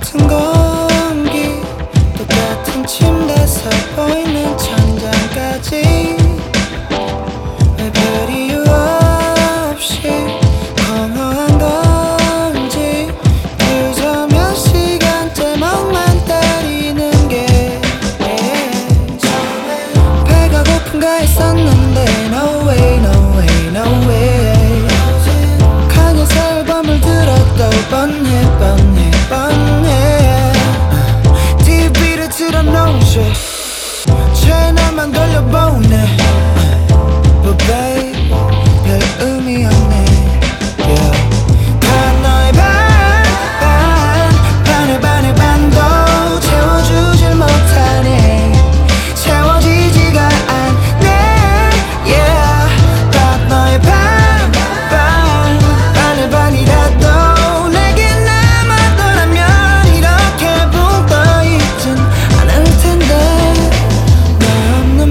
같은 공기 똑같은 침대에서 보이는 천장까지 왜 별 이유 없이 공허한 건지 그저 몇 시간째 멍만 때리는 게 처음엔 배가 고픈가 했었는데 no way no way no way 강에서 앨범을 들어도 뻔해 TV를 틀어놓으셔 채널만 돌려보네 But babe 별 의미 없네 yeah. 다 너의 반의 반도 채워주질 못하네 채워지지가 않네 yeah. 다 너의 반의 반이라도 내게 남았더라면 이렇게 붕떠있진 않을 텐데 너 없는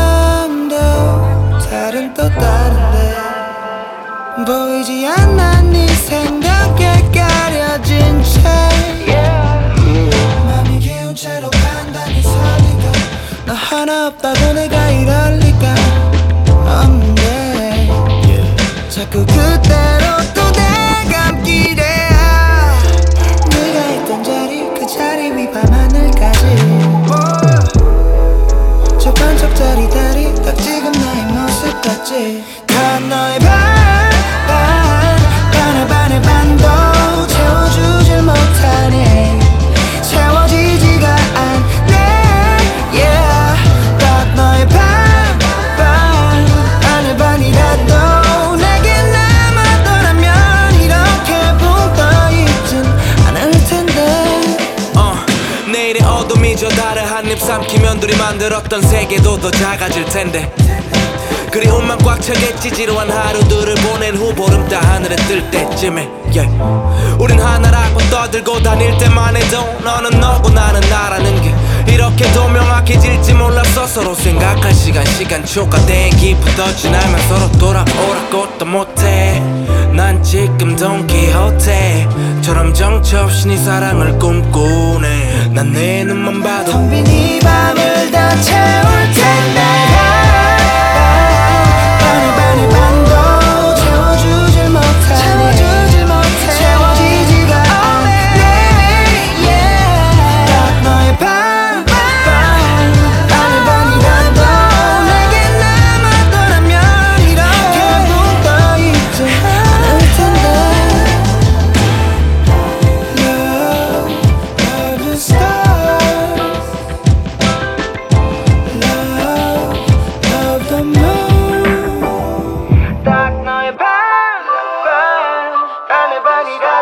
밤도 달은 또 다른데 보이지 않아 네 생각에 가려진 채 맘이 기운 채로 판단이 서니까 너 하나 없다고 내가 이럴 리가 없는데 자꾸 그대로 또 내감기래 네가 있던 자리 그 자리 위 밤하늘까지 저 반짝짜리 다리 딱 지금 나의 모습 같지 다 너의 반의 반도 채워주질 못하네 채워지지가 않네 yeah. 딱 너의 반의 반이라도 내게 남았더라면 이렇게 붕떠있진 않을 텐데 내일의 어둠이 저 달을 한입 삼키면 둘이 만들었던 세계도 더 작아질 텐데 그리움만 꽉 차겠지 지루한 하루들을 보낸 후 보름 따 하늘에 뜰 때쯤에 yeah. 우린 하나라고 떠들고 다닐 때만 해도 너는 너고 나는 나라는 게 이렇게도 명확해질지 몰랐어 서로 생각할 시간 초과된 기부터 지나면 서로 돌아오라고 또 못해 난 지금 돈키호테처럼 정처 없이 네 사랑을 꿈꾸네 난 내 눈만 봐도 텅 빈 이 밤을 다 채울 텐데 반의 반도 채워주질 못하네 채워지지가 않네 yeah. 딱 너의 반의 반이라도 내게 남았더라면 이렇게 붕떠있지 않을 텐데 Love the stars Love the moon 딱 너의 반의 반이라